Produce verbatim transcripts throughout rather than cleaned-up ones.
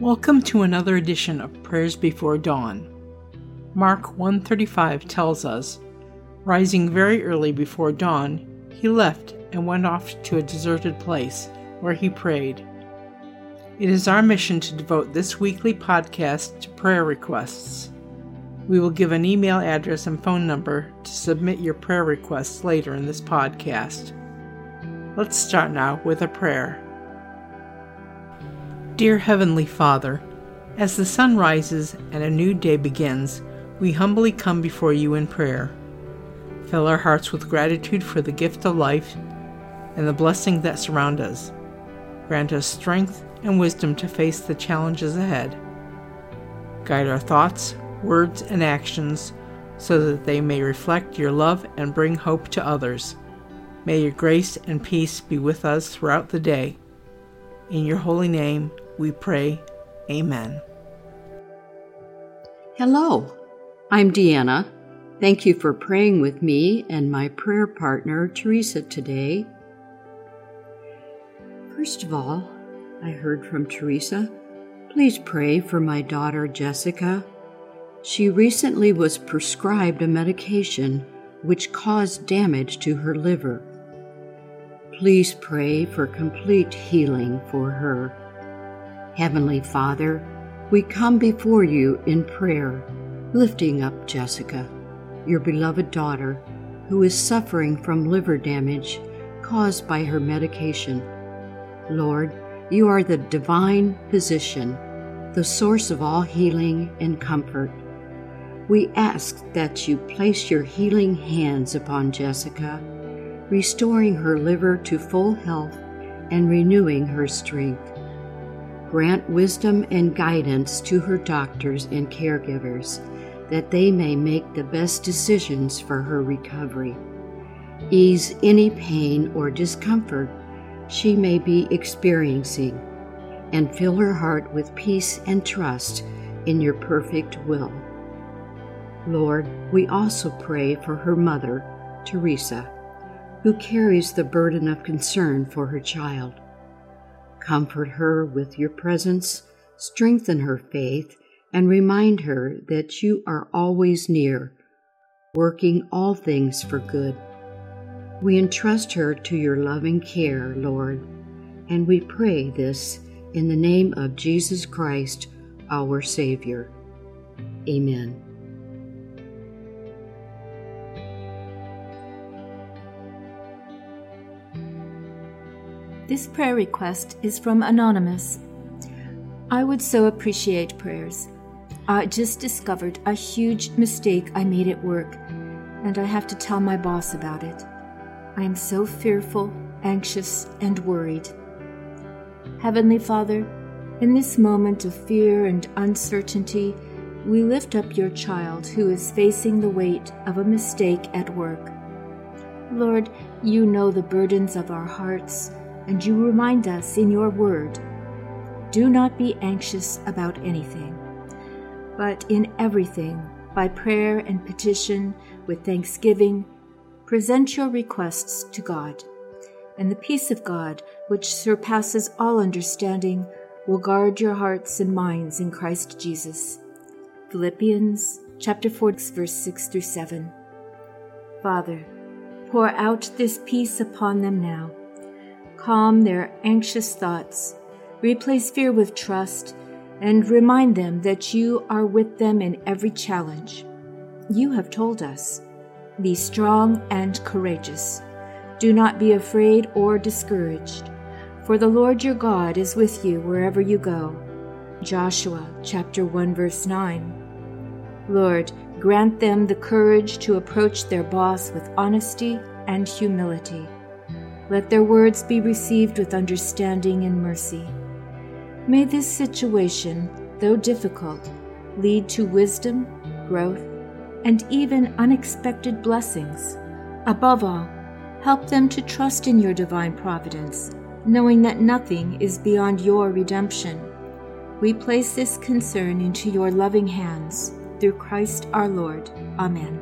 Welcome to another edition of Prayers Before Dawn. Mark one thirty-five tells us, "Rising very early before dawn, he left and went off to a deserted place, where he prayed." It is our mission to devote this weekly podcast to prayer requests. We will give an email address and phone number to submit your prayer requests later in this podcast. Let's start now with a prayer. Dear Heavenly Father, as the sun rises and a new day begins, we humbly come before you in prayer. Fill our hearts with gratitude for the gift of life and the blessings that surround us. Grant us strength and wisdom to face the challenges ahead. Guide our thoughts, words, and actions so that they may reflect your love and bring hope to others. May your grace and peace be with us throughout the day. In your holy name, we pray. Amen. Hello, I'm Deanna. Thank you for praying with me and my prayer partner, Teresa, today. First of all, I heard from Teresa. Please pray for my daughter, Jessica. She recently was prescribed a medication which caused damage to her liver. Please pray for complete healing for her. Heavenly Father, we come before you in prayer, lifting up Jessica, your beloved daughter, who is suffering from liver damage caused by her medication. Lord, you are the divine physician, the source of all healing and comfort. We ask that you place your healing hands upon Jessica, restoring her liver to full health and renewing her strength. Grant wisdom and guidance to her doctors and caregivers, that they may make the best decisions for her recovery. Ease any pain or discomfort she may be experiencing, and fill her heart with peace and trust in your perfect will. Lord, we also pray for her mother, Teresa, who carries the burden of concern for her child. Comfort her with your presence, strengthen her faith, and remind her that you are always near, working all things for good. We entrust her to your loving care, Lord, and we pray this in the name of Jesus Christ, our Savior. Amen. This prayer request is from Anonymous. I would so appreciate prayers. I just discovered a huge mistake I made at work, and I have to tell my boss about it. I am so fearful, anxious, and worried. Heavenly Father, in this moment of fear and uncertainty, we lift up your child who is facing the weight of a mistake at work. Lord, you know the burdens of our hearts, and you remind us in your word, do not be anxious about anything, but in everything, by prayer and petition, with thanksgiving, present your requests to God, and the peace of God, which surpasses all understanding, will guard your hearts and minds in Christ Jesus. Philippians chapter four, verse six through seven. Father, pour out this peace upon them now. Calm their anxious thoughts, replace fear with trust, and remind them that you are with them in every challenge. You have told us, be strong and courageous. Do not be afraid or discouraged, for the Lord your God is with you wherever you go. Joshua chapter one, verse nine. Lord, grant them the courage to approach their boss with honesty and humility. Let their words be received with understanding and mercy. May this situation, though difficult, lead to wisdom, growth, and even unexpected blessings. Above all, help them to trust in your divine providence, knowing that nothing is beyond your redemption. We place this concern into your loving hands, through Christ our Lord. Amen.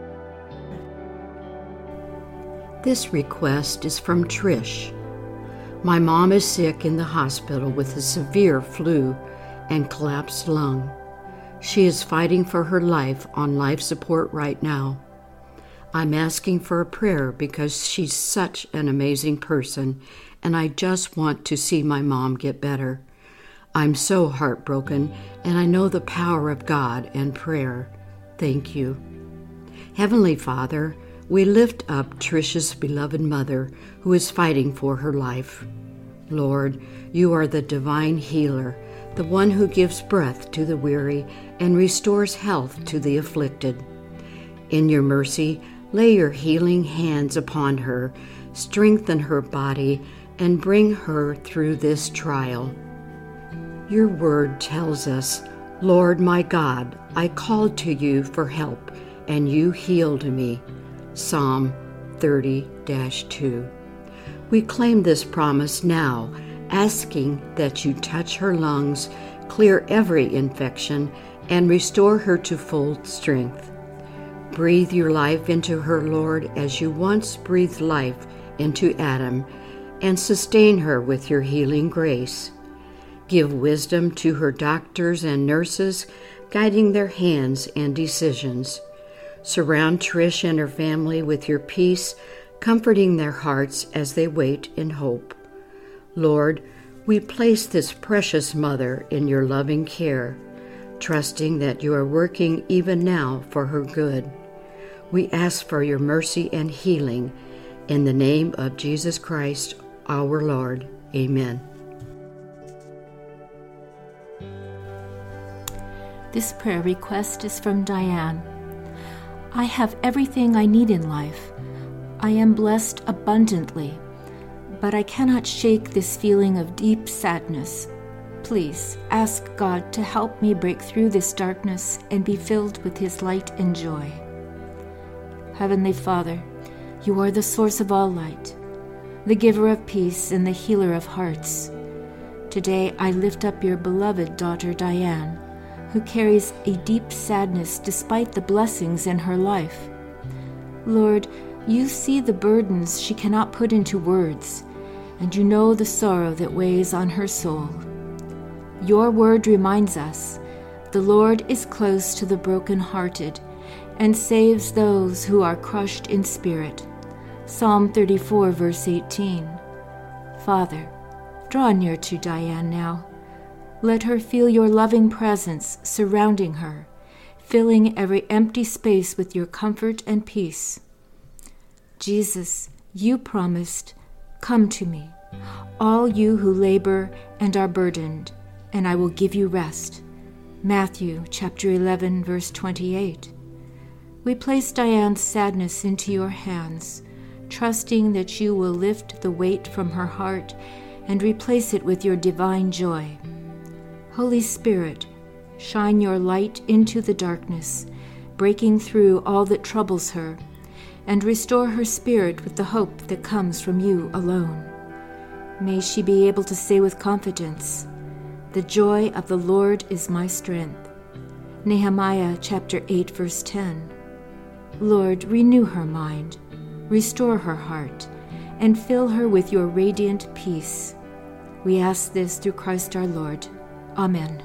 This request is from Trish. My mom is sick in the hospital with a severe flu and collapsed lung. She is fighting for her life on life support right now. I'm asking for a prayer because she's such an amazing person, and I just want to see my mom get better. I'm so heartbroken, and I know the power of God and prayer. Thank you. Heavenly Father, we lift up Trisha's beloved mother who is fighting for her life. Lord, you are the divine healer, the one who gives breath to the weary and restores health to the afflicted. In your mercy, lay your healing hands upon her, strengthen her body, and bring her through this trial. Your word tells us, Lord my God, I called to you for help, and you healed me. Psalm thirty dash two. We claim this promise now, asking that you touch her lungs, clear every infection, and restore her to full strength. Breathe your life into her, Lord, as you once breathed life into Adam, and sustain her with your healing grace. Give wisdom to her doctors and nurses, guiding their hands and decisions. Surround Trish and her family with your peace, comforting their hearts as they wait in hope. Lord, we place this precious mother in your loving care, trusting that you are working even now for her good. We ask for your mercy and healing. In the name of Jesus Christ, our Lord. Amen. This prayer request is from Diane. I have everything I need in life. I am blessed abundantly, but I cannot shake this feeling of deep sadness. Please ask God to help me break through this darkness and be filled with His light and joy. Heavenly Father, you are the source of all light, the giver of peace and the healer of hearts. Today I lift up your beloved daughter Diane, who carries a deep sadness despite the blessings in her life. Lord, you see the burdens she cannot put into words, and you know the sorrow that weighs on her soul. Your word reminds us, the Lord is close to the brokenhearted and saves those who are crushed in spirit. Psalm thirty-four, verse eighteen. Father, draw near to Diane now. Let her feel your loving presence surrounding her, filling every empty space with your comfort and peace. Jesus, you promised, come to me, all you who labor and are burdened, and I will give you rest. Matthew chapter eleven, verse twenty-eight. We place Diane's sadness into your hands, trusting that you will lift the weight from her heart and replace it with your divine joy. Holy Spirit, shine your light into the darkness, breaking through all that troubles her, and restore her spirit with the hope that comes from you alone. May she be able to say with confidence, the joy of the Lord is my strength. Nehemiah chapter eight, verse ten. Lord, renew her mind, restore her heart, and fill her with your radiant peace. We ask this through Christ our Lord. Amen.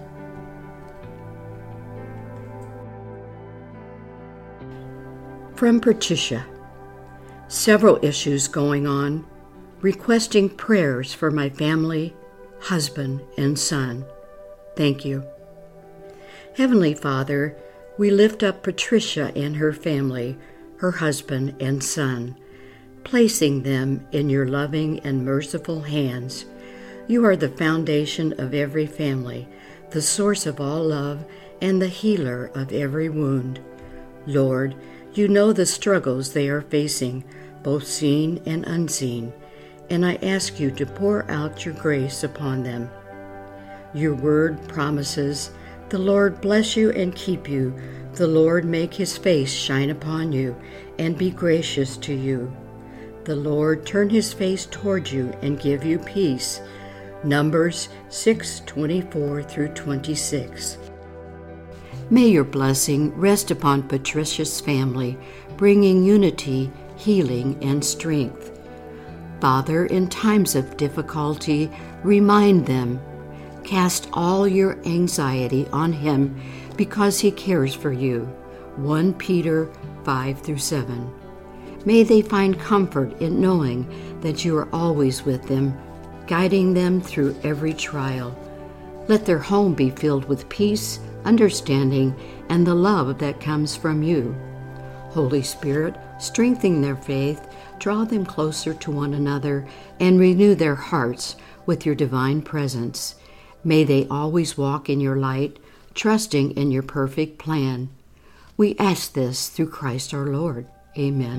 From Patricia. Several issues going on, requesting prayers for my family, husband, and son. Thank you. Heavenly Father, we lift up Patricia and her family, her husband and son, placing them in your loving and merciful hands. You are the foundation of every family, the source of all love, and the healer of every wound. Lord, you know the struggles they are facing, both seen and unseen, and I ask you to pour out your grace upon them. Your word promises, the Lord bless you and keep you, the Lord make his face shine upon you and be gracious to you. The Lord turn his face toward you and give you peace. Numbers six twenty-four through twenty-six. May your blessing rest upon Patricia's family, bringing unity, healing, and strength. Father, in times of difficulty, remind them, cast all your anxiety on Him because He cares for you. First Peter five through seven. May they find comfort in knowing that you are always with them, guiding them through every trial. Let their home be filled with peace, understanding, and the love that comes from you. Holy Spirit, strengthen their faith, draw them closer to one another, and renew their hearts with your divine presence. May they always walk in your light, trusting in your perfect plan. We ask this through Christ our Lord. Amen.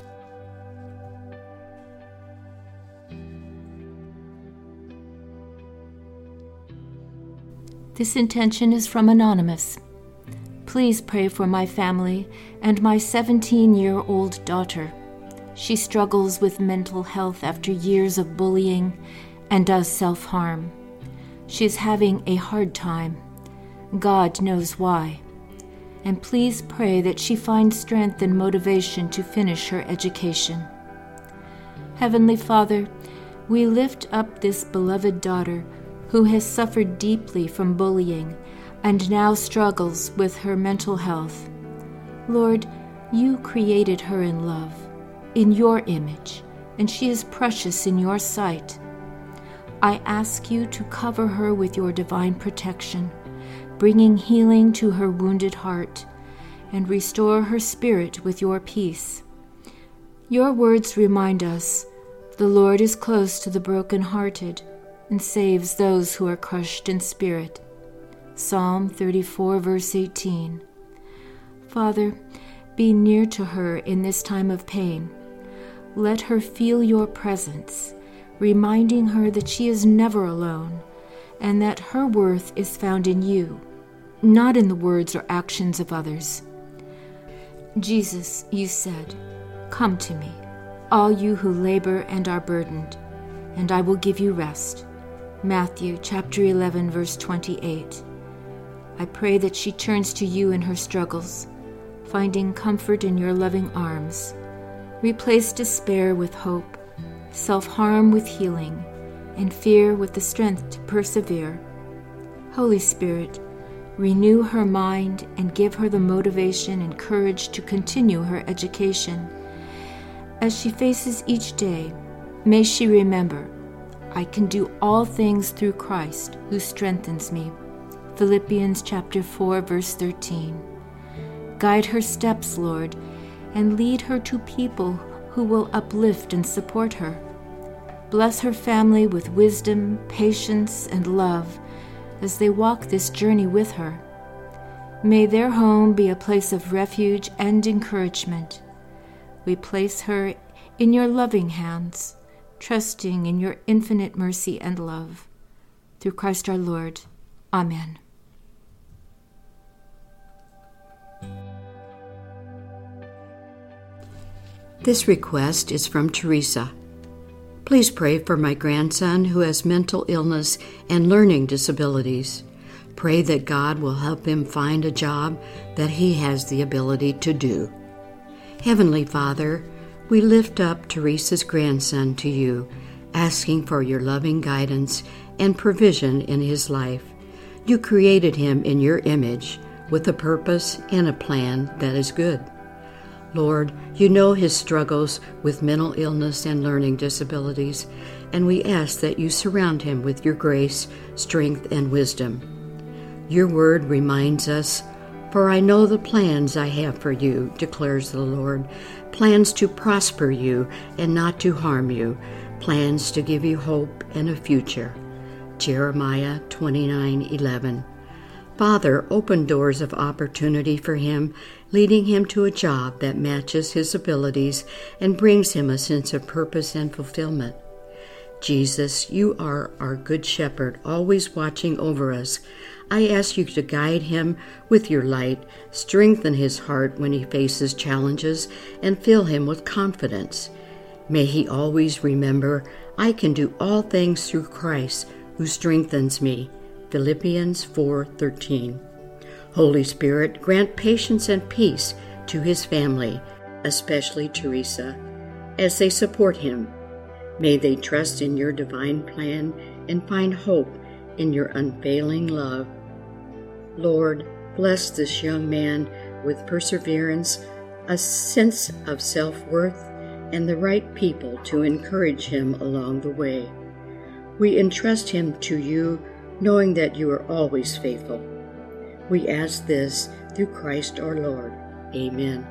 This intention is from Anonymous. Please pray for my family and my seventeen-year-old daughter. She struggles with mental health after years of bullying and does self-harm. She is having a hard time. God knows why. And please pray that she finds strength and motivation to finish her education. Heavenly Father, we lift up this beloved daughter who has suffered deeply from bullying and now struggles with her mental health. Lord, you created her in love, in your image, and she is precious in your sight. I ask you to cover her with your divine protection, bringing healing to her wounded heart, and restore her spirit with your peace. Your words remind us, the Lord is close to the brokenhearted and saves those who are crushed in spirit. Psalm thirty-four, verse eighteen. Father, be near to her in this time of pain. Let her feel your presence, reminding her that she is never alone, and that her worth is found in you, not in the words or actions of others. Jesus, you said, "Come to me, all you who labor and are burdened, and I will give you rest." Matthew chapter eleven, verse twenty-eight. I pray that she turns to you in her struggles, finding comfort in your loving arms. Replace despair with hope, self-harm with healing, and fear with the strength to persevere. Holy Spirit, renew her mind and give her the motivation and courage to continue her education. As she faces each day, may she remember, I can do all things through Christ who strengthens me. Philippians chapter four, verse thirteen. Guide her steps, Lord, and lead her to people who will uplift and support her. Bless her family with wisdom, patience, and love as they walk this journey with her. May their home be a place of refuge and encouragement. We place her in your loving hands, trusting in your infinite mercy and love. Through Christ our Lord. Amen. This request is from Teresa. Please pray for my grandson who has mental illness and learning disabilities. Pray that God will help him find a job that he has the ability to do. Heavenly Father, we lift up Teresa's grandson to you, asking for your loving guidance and provision in his life. You created him in your image with a purpose and a plan that is good. Lord, you know his struggles with mental illness and learning disabilities, and we ask that you surround him with your grace, strength, and wisdom. Your word reminds us, "For I know the plans I have for you," declares the Lord, plans to prosper you and not to harm you, plans to give you hope and a future. Jeremiah twenty-nine eleven. Father, open doors of opportunity for him, leading him to a job that matches his abilities and brings him a sense of purpose and fulfillment. Jesus, you are our good shepherd, always watching over us. I ask you to guide him with your light, strengthen his heart when he faces challenges, and fill him with confidence. May he always remember, I can do all things through Christ who strengthens me. Philippians four thirteen. Holy Spirit, grant patience and peace to his family, especially Teresa, as they support him. May they trust in your divine plan and find hope in your unfailing love. Lord, bless this young man with perseverance, a sense of self-worth, and the right people to encourage him along the way. We entrust him to you, knowing that you are always faithful. We ask this through Christ our Lord. Amen.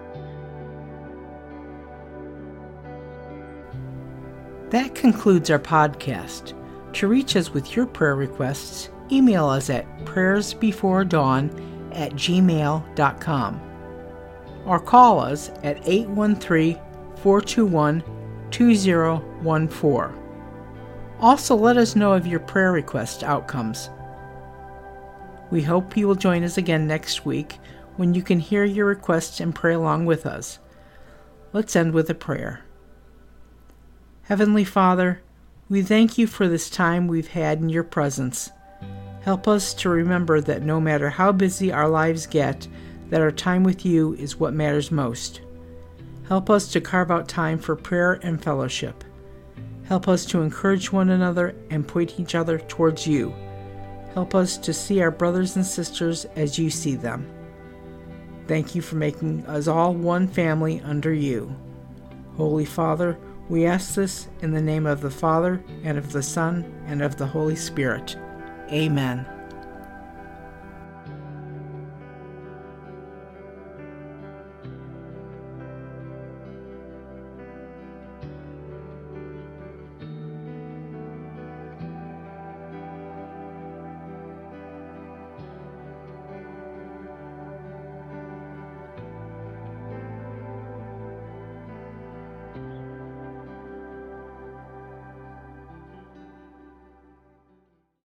That concludes our podcast. To reach us with your prayer requests, email us at prayersbeforedawn at gmail dot com or call us at eight one three, four two one, two zero one four. Also, let us know of your prayer request outcomes. We hope you will join us again next week when you can hear your requests and pray along with us. Let's end with a prayer. Heavenly Father, we thank you for this time we've had in your presence. Help us to remember that no matter how busy our lives get, that our time with you is what matters most. Help us to carve out time for prayer and fellowship. Help us to encourage one another and point each other towards you. Help us to see our brothers and sisters as you see them. Thank you for making us all one family under you. Holy Father, we ask this in the name of the Father, and of the Son, and of the Holy Spirit. Amen.